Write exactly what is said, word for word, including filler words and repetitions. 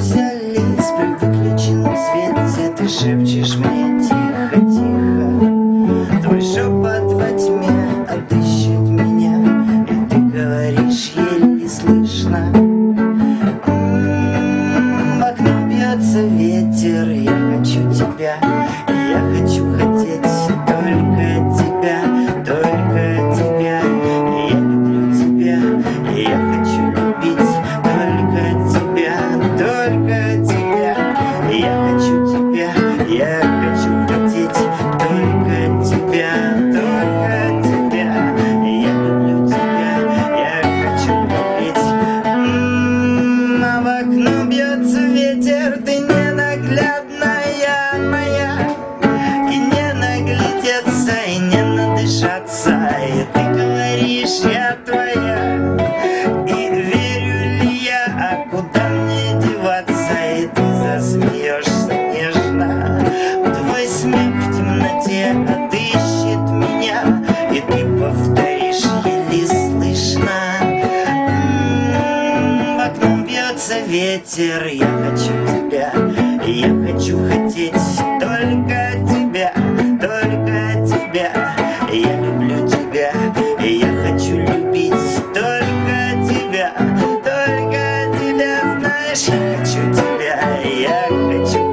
взялись при выключенном свете? Ты шепчешь мне тихо-тихо, твой шепот во тьме отыщет меня, и ты говоришь еле слышно. М-м-м, в окно бьется ветер, я хочу тебя, я хочу хотеть только тебя, только тебя. Я люблю тебя, я хочу любить только тебя, только тебя. Я хочу тебя, я хочу хотеть только тебя, только тебя. Я люблю тебя, я хочу любить. М-м, а в окно бьется ветер, ты ненаглядная моя, и не наглядеться, и не надышаться. И ты говоришь, я твоя, и верю ли я, а куда мне деваться? И ты засмеешься нежно, твой смех в темноте отыщет меня, и ты повторишь еле слышно. М-м, в окно бьется ветер, я хочу тебя, я хочу хотеть только тебя, только тебя. Я люблю тебя, я хочу любить только тебя, только тебя. Знаешь, я хочу тебя, я хочу